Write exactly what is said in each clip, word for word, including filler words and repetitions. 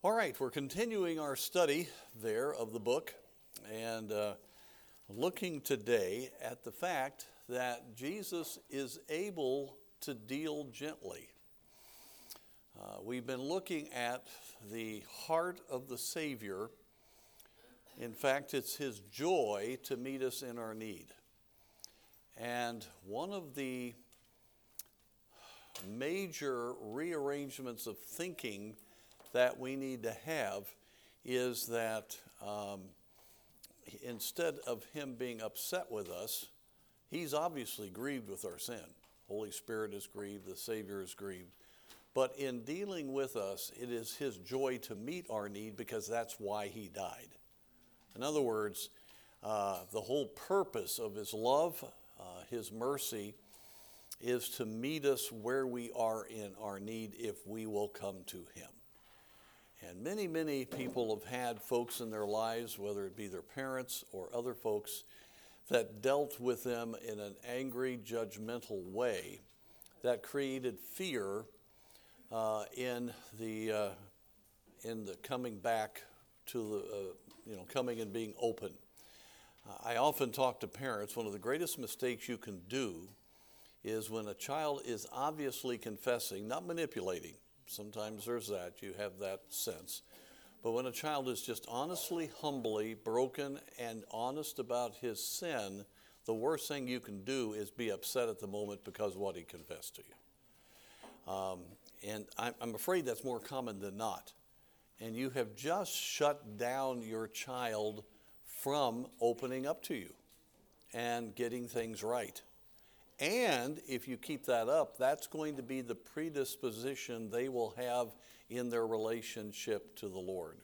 All right, we're continuing our study there of the book and uh, looking today at the fact that Jesus is able to deal gently. Uh, we've been looking at the heart of the Savior. In fact, it's his joy to meet us in our need. And one of the major rearrangements of thinking that we need to have is that um, instead of him being upset with us, he's obviously grieved with our sin. Holy Spirit is grieved, the Savior is grieved. But in dealing with us, it is his joy to meet our need because that's why he died. In other words, uh, the whole purpose of his love, uh, his mercy, is to meet us where we are in our need if we will come to him. And many, many people have had folks in their lives, whether it be their parents or other folks, that dealt with them in an angry, judgmental way that created fear uh, in the uh, in the coming back to the uh, you know coming and being open. Uh, I often talk to parents. One of the greatest mistakes you can do is when a child is obviously confessing, not manipulating. Sometimes there's that, you have that sense. But when a child is just honestly, humbly broken and honest about his sin, the worst thing you can do is be upset at the moment because of what he confessed to you. Um, and I'm, I'm afraid that's more common than not. And you have just shut down your child from opening up to you and getting things right. And if you keep that up, that's going to be the predisposition they will have in their relationship to the Lord.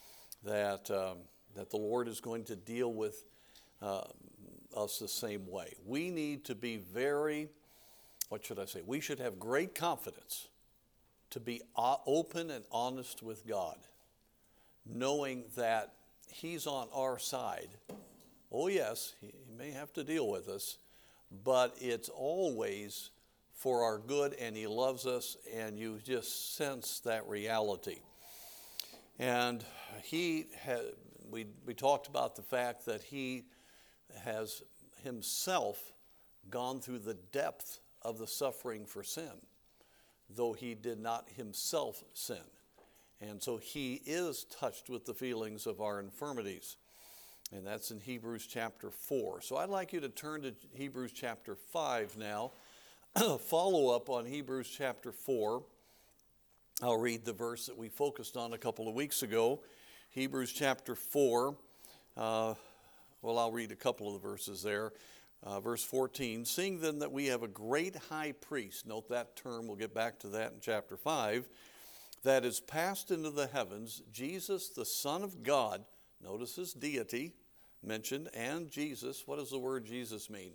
That um, that the Lord is going to deal with uh, us the same way. We need to be very, what should I say? We should have great confidence to be open and honest with God, knowing that he's on our side. Oh yes, he may have to deal with us, but it's always for our good, and he loves us, and you just sense that reality. And he had, we, we talked about the fact that he has himself gone through the depth of the suffering for sin, though he did not himself sin. And so he is touched with the feelings of our infirmities. And that's in Hebrews chapter four. So I'd like you to turn to Hebrews chapter five now. Follow up on Hebrews chapter four. I'll read the verse that we focused on a couple of weeks ago. Hebrews chapter four. Uh, well, I'll read a couple of the verses there. Uh, verse fourteen, seeing then that we have a great high priest, note that term, we'll get back to that in chapter five, that is passed into the heavens, Jesus, the Son of God. Notice his deity mentioned, and Jesus. What does the word Jesus mean?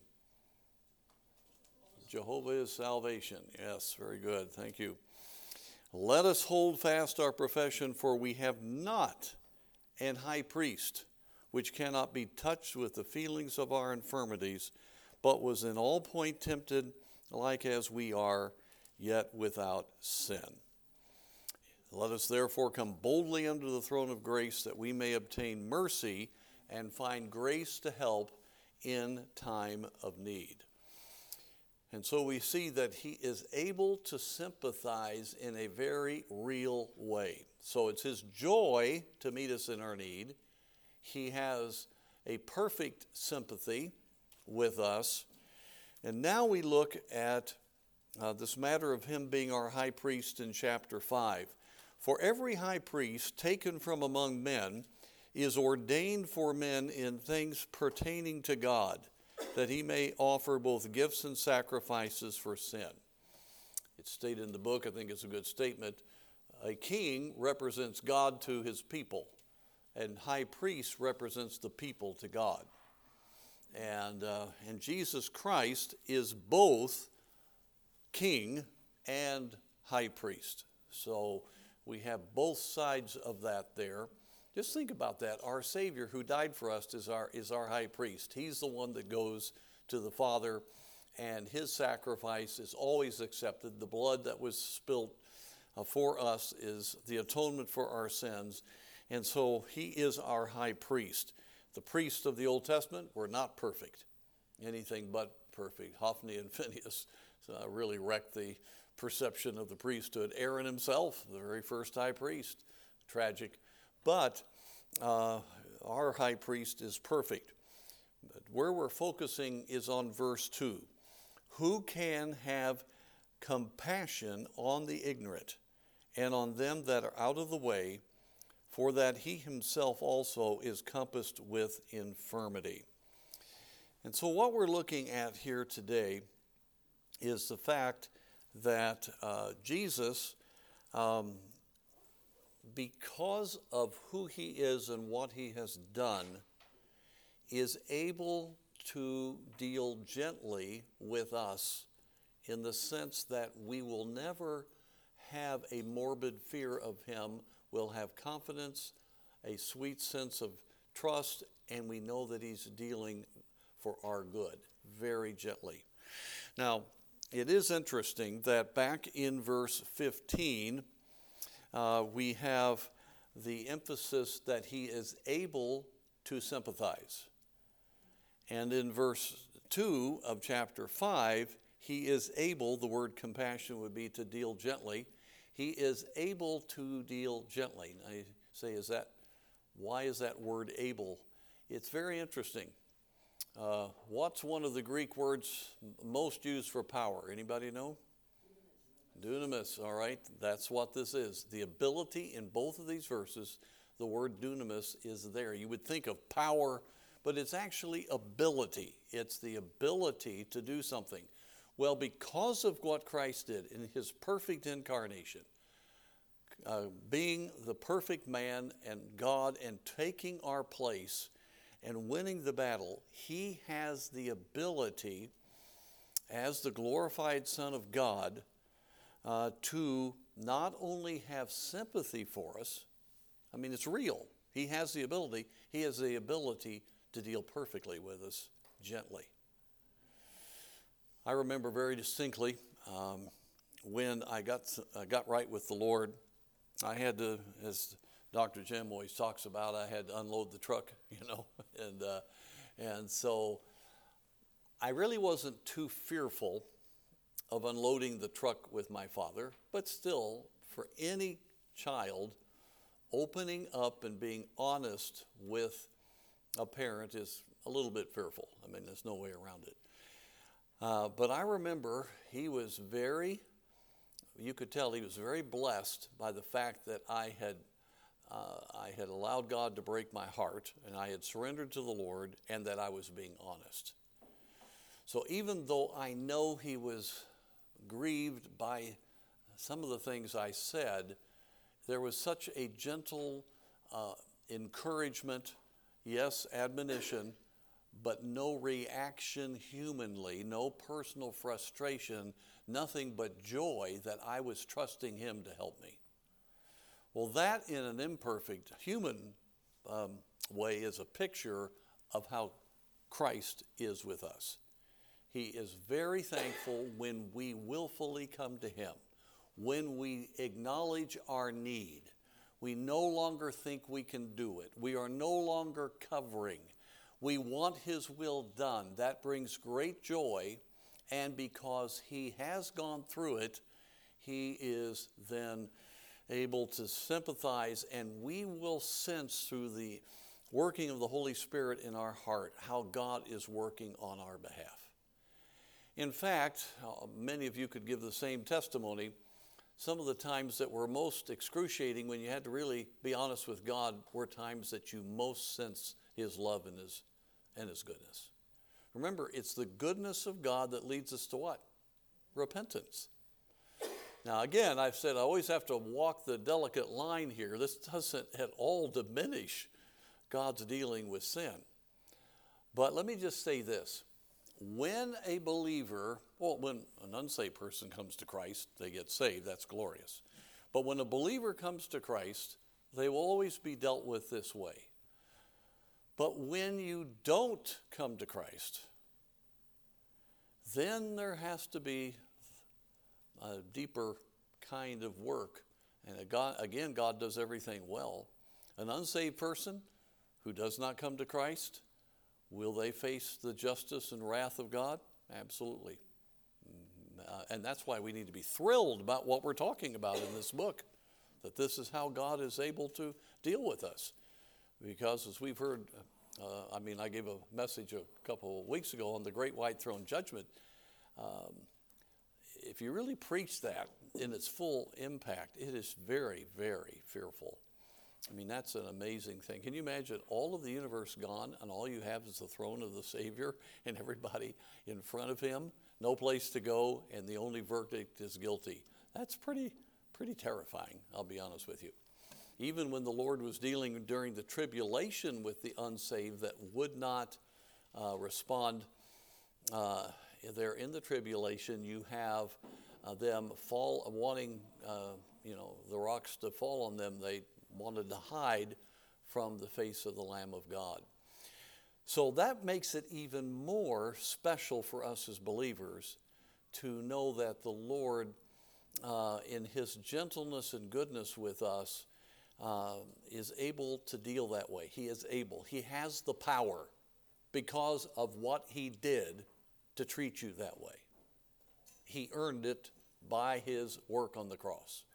Jehovah is salvation. Yes, very good. Thank you. Let us hold fast our profession, for we have not an high priest which cannot be touched with the feelings of our infirmities, but was in all point tempted like as we are, yet without sin. Let us therefore come boldly under the throne of grace, that we may obtain mercy and find grace to help in time of need. And so we see that he is able to sympathize in a very real way. So it's his joy to meet us in our need. He has a perfect sympathy with us. And now we look at uh, this matter of him being our high priest in chapter five. For every high priest taken from among men is ordained for men in things pertaining to God, that he may offer both gifts and sacrifices for sin. It's stated in the book, I think it's a good statement, a king represents God to his people, and high priest represents the people to God. And, uh, and Jesus Christ is both king and high priest. So we have both sides of that there. Just think about that. Our Savior who died for us is our, is our high priest. He's the one that goes to the Father, and his sacrifice is always accepted. The blood that was spilt uh, for us is the atonement for our sins. And so he is our high priest. The priests of the Old Testament were not perfect, anything but perfect. Hophni and Phinehas uh, really wrecked the perception of the priesthood. Aaron himself, the very first high priest, tragic. But uh, our high priest is perfect. But where we're focusing is on verse two. Who can have compassion on the ignorant and on them that are out of the way, for that he himself also is compassed with infirmity. And so what we're looking at here today is the fact that uh, Jesus, um, because of who he is and what he has done, is able to deal gently with us in the sense that we will never have a morbid fear of him. We'll have confidence, a sweet sense of trust, and we know that he's dealing for our good, very gently. Now, it is interesting that back in verse fifteen, uh, we have the emphasis that he is able to sympathize. And in verse two of chapter five, he is able, the word compassion would be to deal gently. He is able to deal gently. And I say, is that, why is that word able? It's very interesting. Uh, what's one of the Greek words most used for power? Anybody know? Dunamis, all right. That's what this is. The ability in both of these verses, the word dunamis is there. You would think of power, but it's actually ability. It's the ability to do something. Well, because of what Christ did in his perfect incarnation, uh, being the perfect man and God and taking our place and winning the battle, he has the ability, as the glorified Son of God, uh, to not only have sympathy for us, I mean, it's real. He has the ability. He has the ability to deal perfectly with us, gently. I remember very distinctly um, when I got I got right with the Lord. I had to, as Doctor Jim always talks about, I had to unload the truck, you know, and uh, and so I really wasn't too fearful of unloading the truck with my father, but still, for any child, opening up and being honest with a parent is a little bit fearful. I mean, there's no way around it. Uh, but I remember he was very, you could tell he was very blessed by the fact that I had uh, I had allowed God to break my heart, and I had surrendered to the Lord, and that I was being honest. So even though I know he was grieved by some of the things I said, there was such a gentle uh, encouragement, yes, admonition, but no reaction humanly, no personal frustration, nothing but joy that I was trusting him to help me. Well, that in an imperfect human um, way is a picture of how Christ is with us. He is very thankful when we willfully come to him, when we acknowledge our need. We no longer think we can do it. We are no longer covering. We want his will done. That brings great joy, and because he has gone through it, he is then able to sympathize, and we will sense through the working of the Holy Spirit in our heart how God is working on our behalf. In fact, uh, many of you could give the same testimony. Some of the times that were most excruciating when you had to really be honest with God were times that you most sense his love and his, and his goodness. Remember, it's the goodness of God that leads us to what? Repentance. Now, again, I've said I always have to walk the delicate line here. This doesn't at all diminish God's dealing with sin. But let me just say this. When a believer, well, when an unsaved person comes to Christ, they get saved, that's glorious. But when a believer comes to Christ, they will always be dealt with this way. But when you don't come to Christ, then there has to be a deeper kind of work. And God, again, God does everything well. An unsaved person who does not come to Christ, will they face the justice and wrath of God? Absolutely. Uh, and that's why we need to be thrilled about what we're talking about in this book, that this is how God is able to deal with us. Because as we've heard, uh, I mean, I gave a message a couple of weeks ago on the Great White Throne Judgment. Um, if you really preach that in its full impact, it is very, very fearful. I mean, that's an amazing thing. Can you imagine all of the universe gone and all you have is the throne of the Savior and everybody in front of him, no place to go, and the only verdict is guilty? That's pretty, pretty terrifying, I'll be honest with you. Even when the Lord was dealing during the tribulation with the unsaved that would not uh, respond, uh, they're in the tribulation, you have uh, them fall, wanting, uh, you know, the rocks to fall on them. They wanted to hide from the face of the Lamb of God. So that makes it even more special for us as believers to know that the Lord, uh, in his gentleness and goodness with us, uh, is able to deal that way. He is able. He has the power because of what he did to treat you that way. He earned it by his work on the cross.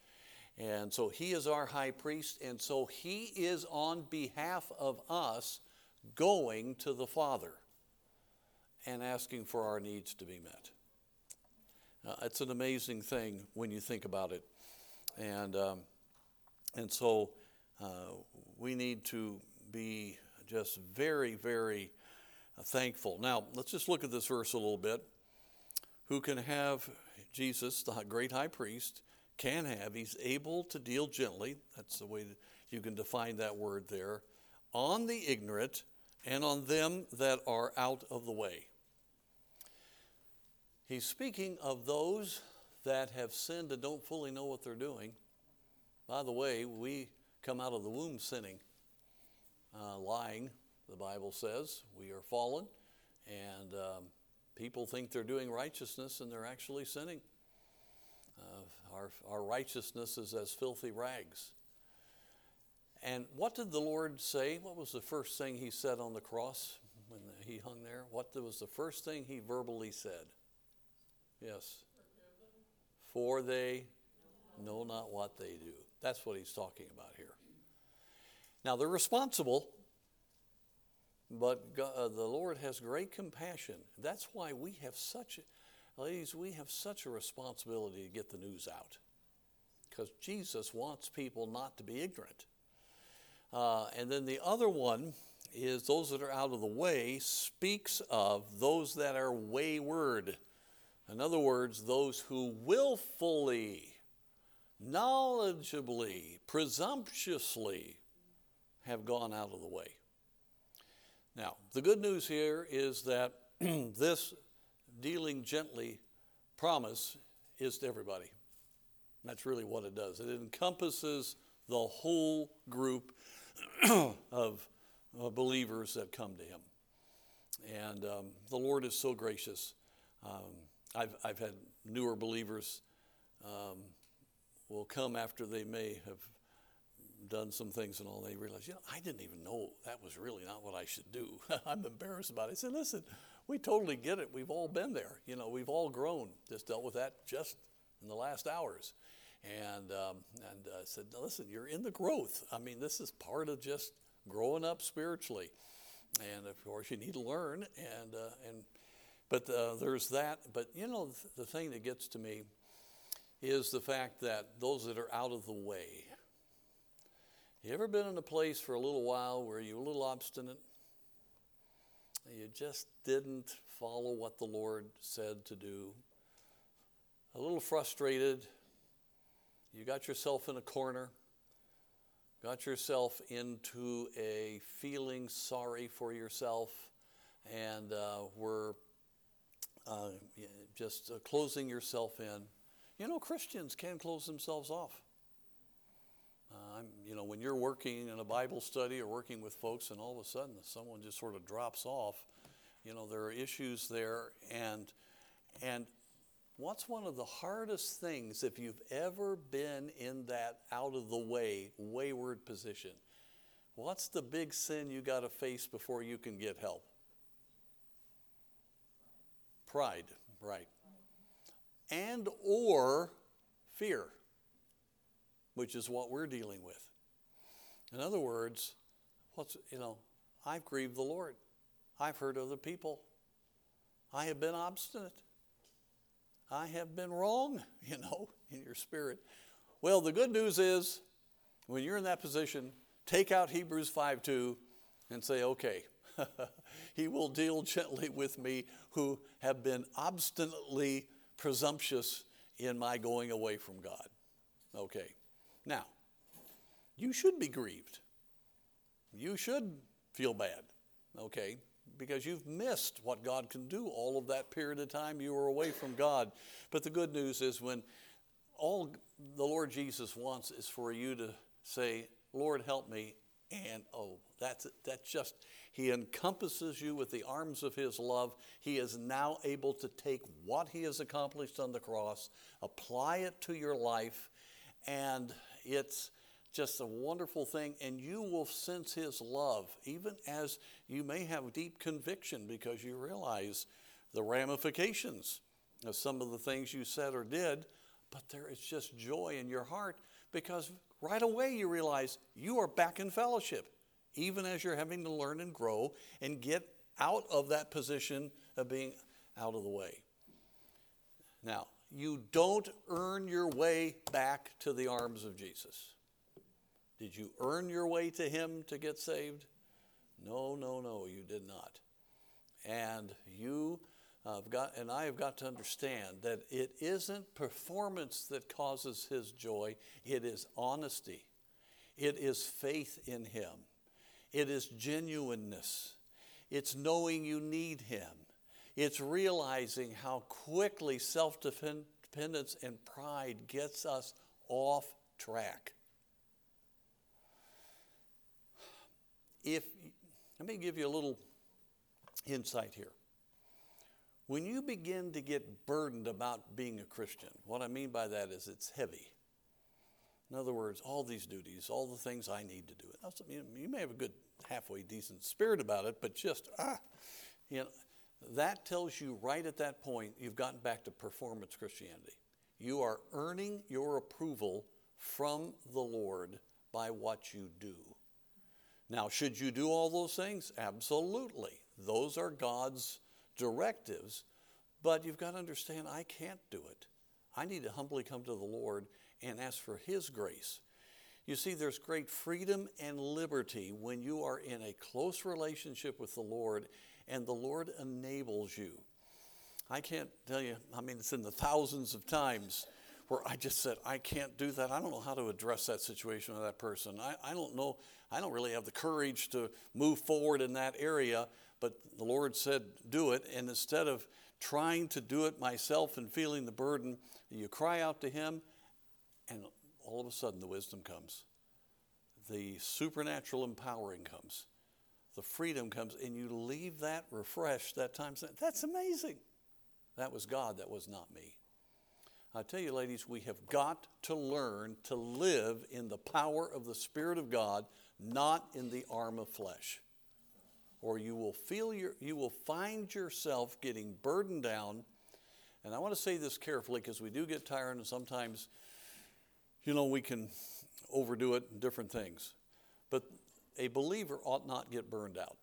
And so he is our high priest, and so he is on behalf of us going to the Father and asking for our needs to be met. Uh, it's an amazing thing when you think about it. And, um, and so uh, we need to be just very, very thankful. Now, let's just look at this verse a little bit. Who can have Jesus, the great high priest, can have, he's able to deal gently, that's the way that you can define that word there, on the ignorant and on them that are out of the way. He's speaking of those that have sinned and don't fully know what they're doing. By the way, we come out of the womb sinning, uh, lying, the Bible says. We are fallen, and um, people think they're doing righteousness and they're actually sinning. Uh, our, our righteousness is as filthy rags. And what did the Lord say? What was the first thing he said on the cross when he hung there? What was the first thing he verbally said? Yes. For they know not what they do. That's what he's talking about here. Now, they're responsible, but God, uh, the Lord has great compassion. That's why we have such, ladies, we have such a responsibility to get the news out, because Jesus wants people not to be ignorant. Uh, and then the other one is those that are out of the way speaks of those that are wayward. In other words, those who willfully, knowledgeably, presumptuously have gone out of the way. Now, the good news here is that this dealing gently promise is to everybody. That's really what it does. It encompasses the whole group of uh, believers that come to him. And um, the Lord is so gracious. Um, I've, I've had newer believers um, will come after they may have done some things and all. They realize, you know, I didn't even know that was really not what I should do. I'm embarrassed about it. I said, listen, we totally get it. We've all been there. You know, we've all grown. Just dealt with that just in the last hours. And um, and uh, said, listen, you're in the growth. I mean, this is part of just growing up spiritually. And of course, you need to learn. And uh, and but uh, there's that. But you know, the, the thing that gets to me is the fact that those that are out of the way. You ever been in a place for a little while where you're a little obstinate? You just didn't follow what the Lord said to do. A little frustrated. You got yourself in a corner. Got yourself into a feeling sorry for yourself. And uh, were uh, just uh, closing yourself in. You know, Christians can close themselves off. Uh, I'm, you know, when you're working in a Bible study or working with folks and all of a sudden someone just sort of drops off, you know, there are issues there. And and What's one of the hardest things if you've ever been in that out of the way, wayward position? What's the big sin you got to face before you can get help? Pride, right. And or fear, which is what we're dealing with. In other words, what's, you know, I've grieved the Lord. I've hurt other people. I have been obstinate. I have been wrong, you know, in your spirit. Well, the good news is, when you're in that position, take out Hebrews five two and say, okay, he will deal gently with me who have been obstinately presumptuous in my going away from God. Okay. Now, you should be grieved. You should feel bad, okay, because you've missed what God can do all of that period of time you were away from God. But the good news is, when all the Lord Jesus wants is for you to say, Lord, help me, and oh, that's that's just, he encompasses you with the arms of his love. He is now able to take what he has accomplished on the cross, apply it to your life, and it's just a wonderful thing, and you will sense his love, even as you may have deep conviction because you realize the ramifications of some of the things you said or did, but there is just joy in your heart because right away you realize you are back in fellowship, even as you're having to learn and grow and get out of that position of being out of the way. Now, you don't earn your way back to the arms of Jesus. Did you earn your way to him to get saved? No, no, no, you did not. And you uh, have got, and I have got to understand that it isn't performance that causes his joy. It is honesty. It is faith in him. It is genuineness. It's knowing you need him. It's realizing how quickly self-dependence and pride gets us off track. If, let me give you a little insight here. When you begin to get burdened about being a Christian, what I mean by that is it's heavy. In other words, all these duties, all the things I need to do. You may have a good halfway decent spirit about it, but just, ah, you know, that tells you right at that point you've gotten back to performance Christianity. You are earning your approval from the Lord by what you do. Now, should you do all those things? Absolutely. Those are God's directives, but you've got to understand I can't do it. I need to humbly come to the Lord and ask for his grace. You see, there's great freedom and liberty when you are in a close relationship with the Lord and the Lord enables you. I can't tell you, I mean, it's in the thousands of times where I just said, I can't do that. I don't know how to address that situation with that person. I, I don't know, I don't really have the courage to move forward in that area, but the Lord said, do it. And instead of trying to do it myself and feeling the burden, you cry out to him, and all of a sudden the wisdom comes. The supernatural empowering comes. The freedom comes, and you leave that refreshed that time. That's amazing. That was God, that was not me. I tell you, ladies, we have got to learn to live in the power of the Spirit of God, not in the arm of flesh. Or you will feel your, you will find yourself getting burdened down. And I want to say this carefully because we do get tired, and sometimes, you know, we can overdo it in different things. But a believer ought not get burned out.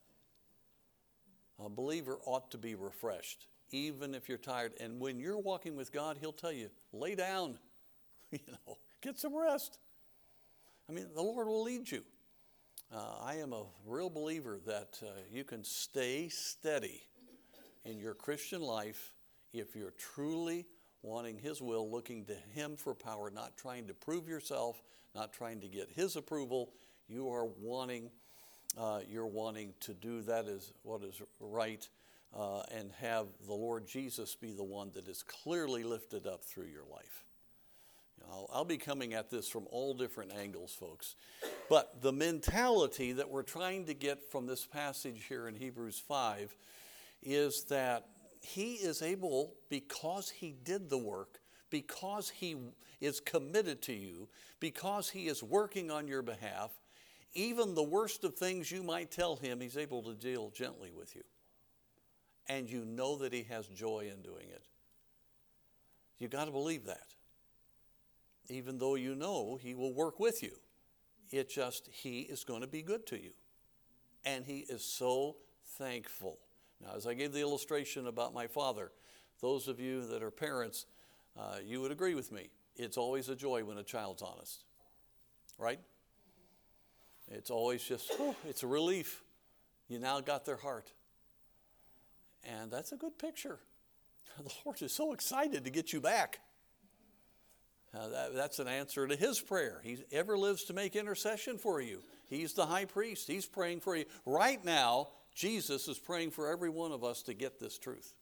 A believer ought to be refreshed, even if you're tired. And when you're walking with God, he'll tell you, lay down, you know, get some rest. I mean, the Lord will lead you. Uh, I am a real believer that uh, you can stay steady in your Christian life if you're truly wanting his will, looking to him for power, not trying to prove yourself, not trying to get his approval. You are wanting, uh, you're wanting to do that is what is right. Uh, and have the Lord Jesus be the one that is clearly lifted up through your life. You know, I'll, I'll be coming at this from all different angles, folks. But the mentality that we're trying to get from this passage here in Hebrews five is that he is able, because he did the work, because he is committed to you, because he is working on your behalf, even the worst of things you might tell him, he's able to deal gently with you. And you know that he has joy in doing it. You got to believe that. Even though you know he will work with you. It just, he is going to be good to you. And he is so thankful. Now, as I gave the illustration about my father, those of you that are parents, uh, you would agree with me. It's always a joy when a child's honest. Right? It's always just, oh, it's a relief. You now got their heart. And that's a good picture. The Lord is so excited to get you back. Uh, that, that's an answer to his prayer. He ever lives to make intercession for you. He's the high priest. He's praying for you. Right now, Jesus is praying for every one of us to get this truth.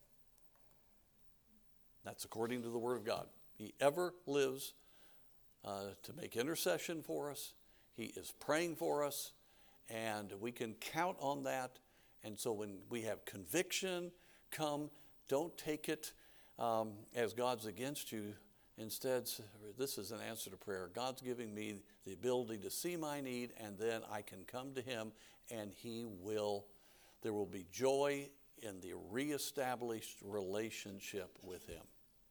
That's according to the Word of God. He ever lives uh, to make intercession for us. He is praying for us, and we can count on that. And so when we have conviction come, don't take it um, as God's against you. Instead, this is an answer to prayer. God's giving me the ability to see my need, and then I can come to him, and he will, there will be joy in the reestablished relationship with him.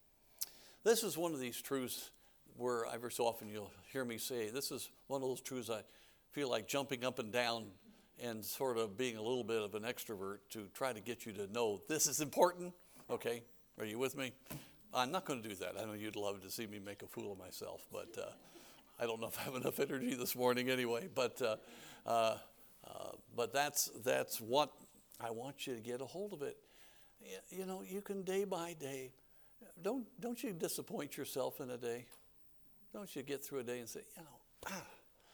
This is one of these truths where every so often you'll hear me say, this is one of those truths I feel like jumping up and down and sort of being a little bit of an extrovert to try to get you to know this is important. Okay, are you with me? I'm not going to do that. I know you'd love to see me make a fool of myself, but uh, I don't know if I have enough energy this morning anyway. But uh, uh, uh, but that's that's what I want you to get a hold of it. You know, you can day by day. Don't don't you disappoint yourself in a day? Don't you get through a day and say, you know, ah,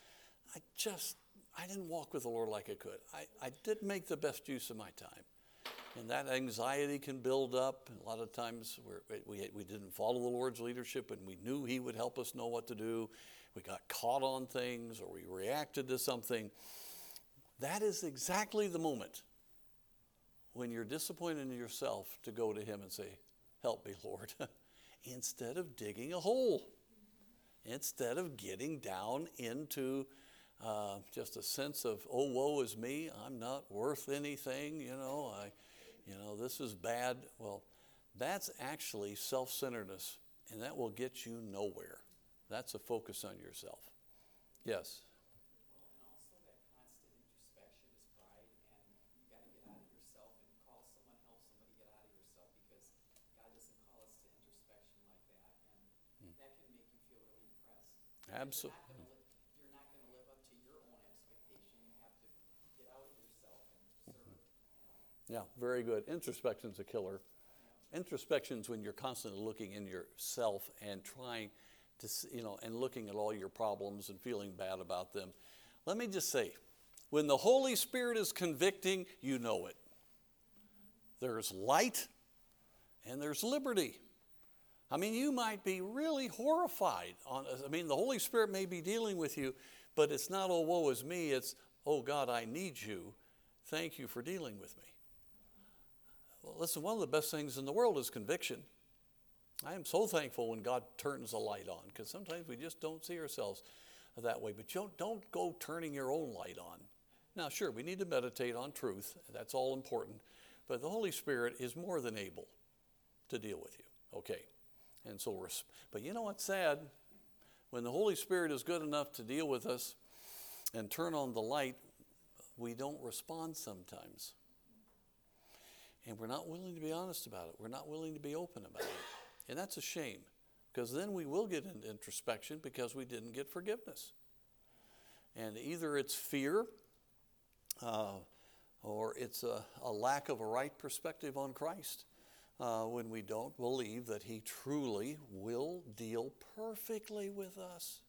I just I didn't walk with the Lord like I could. I, I didn't make the best use of my time. And that anxiety can build up. A lot of times we're, we we didn't follow the Lord's leadership, and we knew he would help us know what to do. We got caught on things, or we reacted to something. That is exactly the moment when you're disappointed in yourself to go to him and say, help me, Lord, instead of digging a hole, instead of getting down into uh, just a sense of, oh, woe is me, I'm not worth anything, you know, I... You know, this is bad. Well, that's actually self-centeredness, and that will get you nowhere. That's a focus on yourself. Yes? Well, and also that constant introspection is pride, and you got to get out of yourself and call someone, help somebody get out of yourself, because God doesn't call us to introspection like that, and hmm. that can make you feel really depressed. Absolutely. You're not going to live up to your own expectation. You have to get out of yourself and serve. Yeah, very good. Introspection's a killer. Introspection's when you're constantly looking in yourself and trying to, you know, and looking at all your problems and feeling bad about them. Let me just say, when the Holy Spirit is convicting, you know it. There's light and there's liberty. I mean, you might be really horrified. On, I mean, the Holy Spirit may be dealing with you, but it's not, oh, woe is me. It's, oh, God, I need you. Thank you for dealing with me. Well, listen, one of the best things in the world is conviction. I am so thankful when God turns the light on, because sometimes we just don't see ourselves that way. But don't, don't go turning your own light on. Now, sure, we need to meditate on truth. That's all important. But the Holy Spirit is more than able to deal with you. Okay. And so we're, but you know what's sad? When the Holy Spirit is good enough to deal with us and turn on the light, we don't respond sometimes. And we're not willing to be honest about it. We're not willing to be open about it. And that's a shame, because then we will get into introspection because we didn't get forgiveness. And either it's fear uh, or it's a, a lack of a right perspective on Christ uh, when we don't believe that he truly will deal perfectly with us.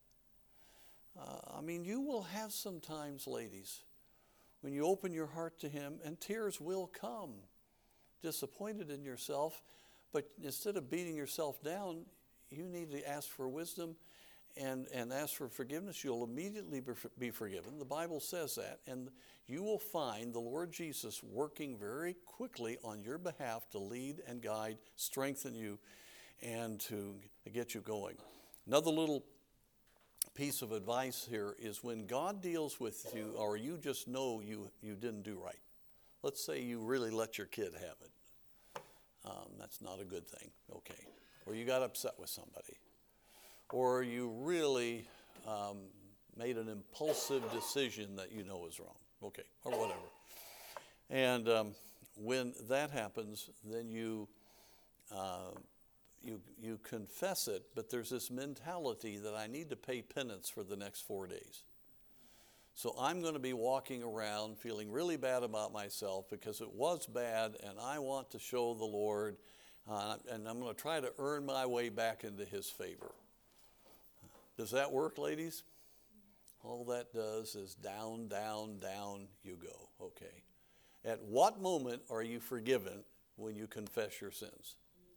Uh, I mean, you will have some times, ladies, when you open your heart to him, and tears will come, disappointed in yourself, but instead of beating yourself down, you need to ask for wisdom and, and ask for forgiveness, you'll immediately be forgiven. The Bible says that, and you will find the Lord Jesus working very quickly on your behalf to lead and guide, strengthen you, and to get you going. Another little piece of advice here is when God deals with you, or you just know you, you didn't do right. Let's say you really let your kid have it. Um, that's not a good thing, okay. Or you got upset with somebody. Or you really um, made an impulsive decision that you know is wrong, okay, or whatever. And um, when that happens, then you, uh, you, you confess it, but there's this mentality that I need to pay penance for the next four days. So I'm going to be walking around feeling really bad about myself because it was bad, and I want to show the Lord, uh, and I'm going to try to earn my way back into his favor. Does that work, ladies? All that does is down, down, down you go, okay. At what moment are you forgiven when you confess your sins?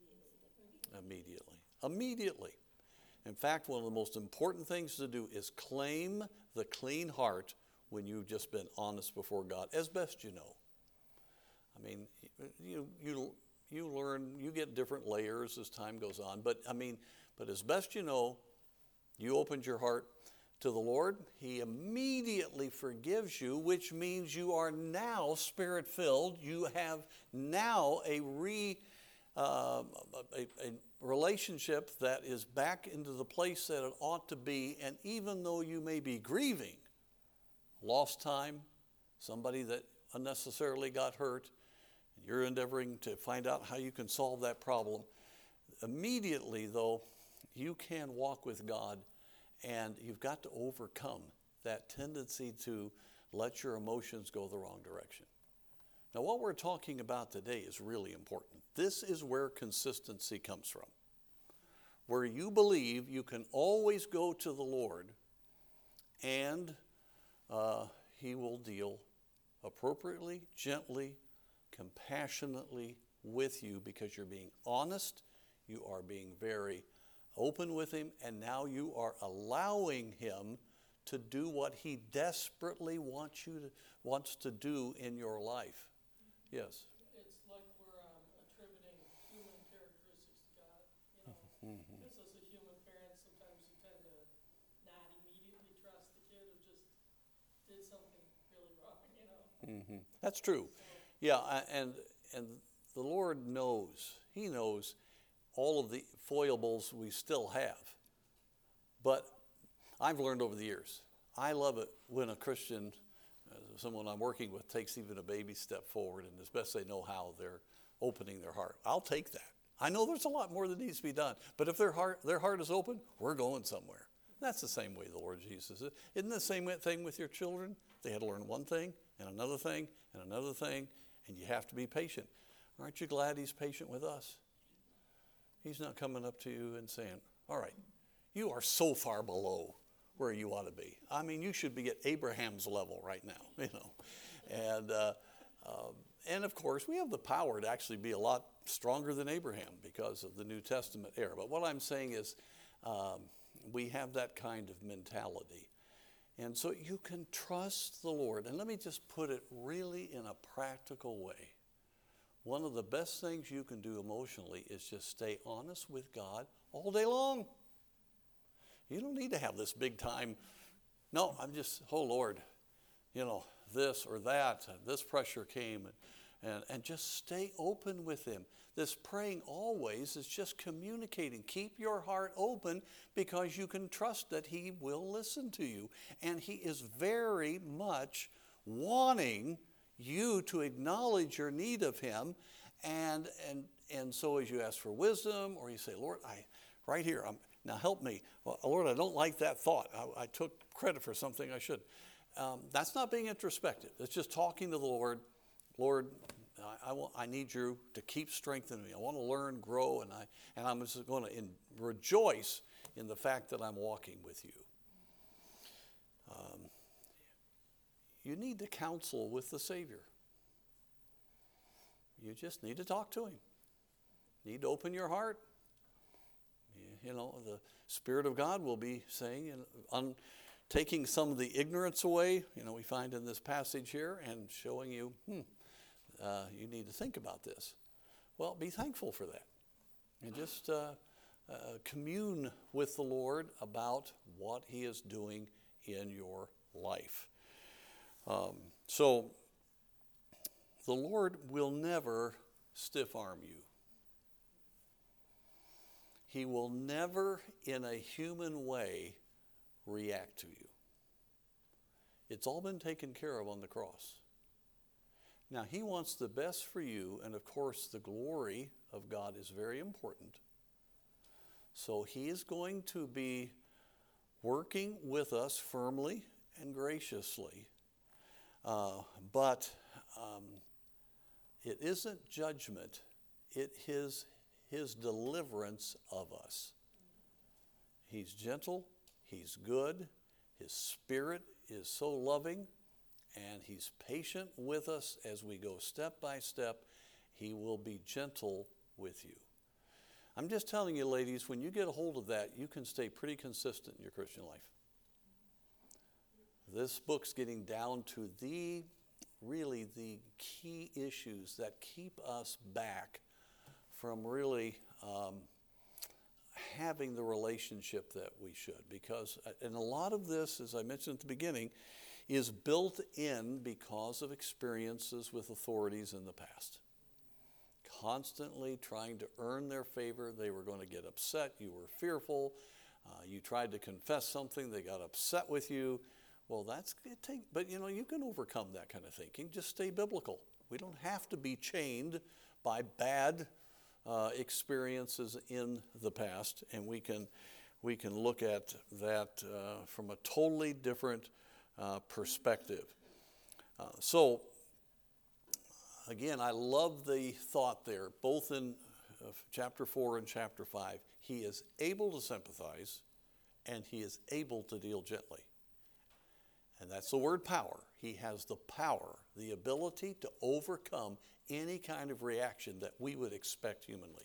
Immediately. Immediately. In fact, one of the most important things to do is claim the clean heart when you've just been honest before God, as best you know. I mean, you you you learn, you get different layers as time goes on, but I mean, but as best you know, you opened your heart to the Lord. He immediately forgives you, which means you are now Spirit-filled. You have now a re uh, a, a relationship that is back into the place that it ought to be. And even though you may be grieving lost time, somebody that unnecessarily got hurt, and you're endeavoring to find out how you can solve that problem, immediately though, you can walk with God, and you've got to overcome that tendency to let your emotions go the wrong direction. Now, what we're talking about today is really important. This is where consistency comes from, where you believe you can always go to the Lord and uh, he will deal appropriately, gently, compassionately with you because you're being honest, you are being very open with him, and now you are allowing him to do what he desperately wants you to, wants to do in your life. Yes? It's like we're um, attributing human characteristics to God, you know. Mm-hmm. Because as a human parent, sometimes you tend to not immediately trust the kid who just did something really wrong, you know. Mm-hmm. That's true. So, yeah, and and the Lord knows. He knows all of the foibles we still have. But I've learned over the years, I love it when a Christian, uh, someone I'm working with, takes even a baby step forward, and as best they know how, they're opening their heart. I'll take that. I know there's a lot more that needs to be done, but if their heart their heart is open, we're going somewhere. That's the same way the Lord Jesus is. Isn't the same thing with your children? They had to learn one thing, and another thing, and another thing, and you have to be patient. Aren't you glad he's patient with us? He's not coming up to you and saying, all right, you are so far below where you ought to be. I mean, you should be at Abraham's level right now, you know. And, uh, um, and of course, we have the power to actually be a lot stronger than Abraham because of the New Testament era. But what I'm saying is um, we have that kind of mentality. And so you can trust the Lord. And let me just put it really in a practical way. One of the best things you can do emotionally is just stay honest with God all day long. You don't need to have this big time. No, I'm just, oh Lord, you know, this or that, this pressure came, and, and, and just stay open with him. This praying always is just communicating. Keep your heart open because you can trust that he will listen to you. And he is very much wanting you to acknowledge your need of him, and and and so as you ask for wisdom, or you say, Lord, I right here, I'm, now help me. Well, Lord, I don't like that thought. I, I took credit for something I should. Um, that's not being introspective. It's just talking to the Lord. Lord, I, I, want, I need you to keep strengthening me. I want to learn, grow, and I and I'm just going to in, rejoice in the fact that I'm walking with you. Um, You need to counsel with the Savior. You just need to talk to him. You need to open your heart. you know, the Spirit of God will be saying, and un, taking some of the ignorance away, you know, we find in this passage here, and showing you, hmm, uh, you need to think about this. Well, be thankful for that. And just uh, uh, commune with the Lord about what he is doing in your life. Um, so, the Lord will never stiff-arm you. He will never, in a human way, react to you. It's all been taken care of on the cross. Now, he wants the best for you, and of course, the glory of God is very important. So he is going to be working with us firmly and graciously. Uh, but um, it isn't judgment, it is his deliverance of us. He's gentle, he's good, his Spirit is so loving, and he's patient with us as we go step by step. He will be gentle with you. I'm just telling you, ladies, when you get a hold of that, you can stay pretty consistent in your Christian life. This book's getting down to the, really the key issues that keep us back from really um, having the relationship that we should. Because, and a lot of this, as I mentioned at the beginning, is built in because of experiences with authorities in the past. Constantly trying to earn their favor. They were going to get upset. You were fearful. Uh, you tried to confess something. They got upset with you. Well, that's it take, but you know, you can overcome that kind of thinking. Just stay biblical. We don't have to be chained by bad uh, experiences in the past, and we can we can look at that uh, from a totally different uh, perspective. Uh, so. Again, I love the thought there, both in uh, chapter four and chapter five. He is able to sympathize, and he is able to deal gently. And that's the word power. He has the power, the ability to overcome any kind of reaction that we would expect humanly.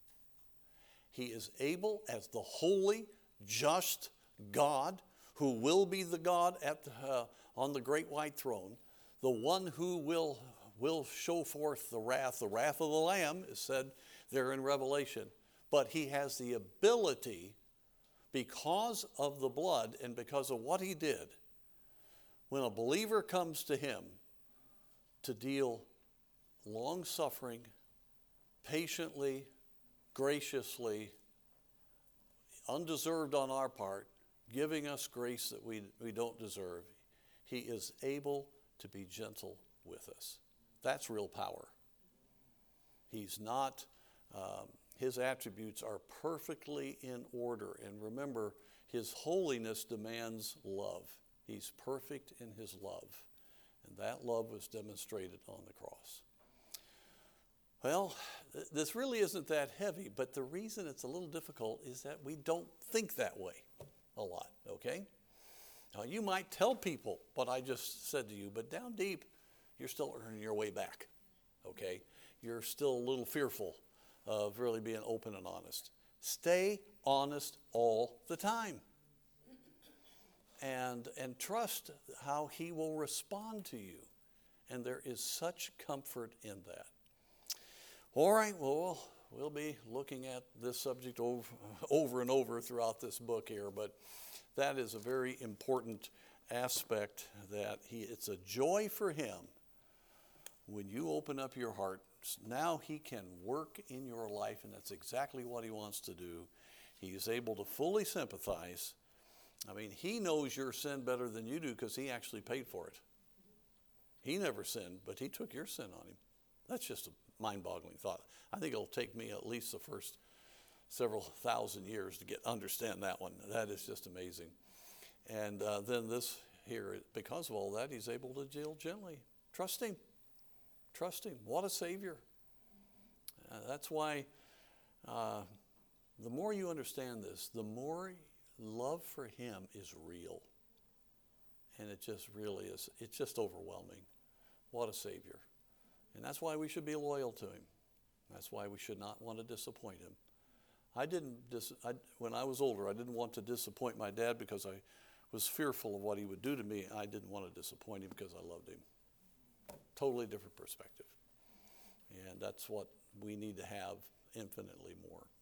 He is able, as the holy, just God, who will be the God at the, uh, on the great white throne, the one who will will show forth the wrath. The wrath of the Lamb is said there in Revelation. But he has the ability, because of the blood and because of what he did, when a believer comes to him, to deal long-suffering, patiently, graciously, undeserved on our part, giving us grace that we, we don't deserve. He is able to be gentle with us. That's real power. He's not, um, his attributes are perfectly in order. And remember, his holiness demands love. He's perfect in his love. And that love was demonstrated on the cross. Well, th- this really isn't that heavy, but the reason it's a little difficult is that we don't think that way a lot, okay? Now, you might tell people what I just said to you, but down deep, you're still earning your way back, okay? You're still a little fearful of really being open and honest. Stay honest all the time. And, and trust how he will respond to you. And there is such comfort in that. All right, well, we'll be looking at this subject over, over and over throughout this book here, but that is a very important aspect, that he, it's a joy for him when you open up your heart. Now he can work in your life, and that's exactly what he wants to do. He is able to fully sympathize. I mean, he knows your sin better than you do because he actually paid for it. He never sinned, but he took your sin on him. That's just a mind-boggling thought. I think it'll take me at least the first several thousand years to get understand that one. That is just amazing. And uh, then this here, because of all that, he's able to deal gently. Trust him. Trust him. What a Savior. Uh, that's why uh, the more you understand this, the more love for him is real. And it just really is. It's just overwhelming. What a Savior. And that's why we should be loyal to him. That's why we should not want to disappoint him. I didn't, dis- I, when I was older, I didn't want to disappoint my dad because I was fearful of what he would do to me. I didn't want to disappoint him because I loved him. Totally different perspective. And that's what we need to have infinitely more.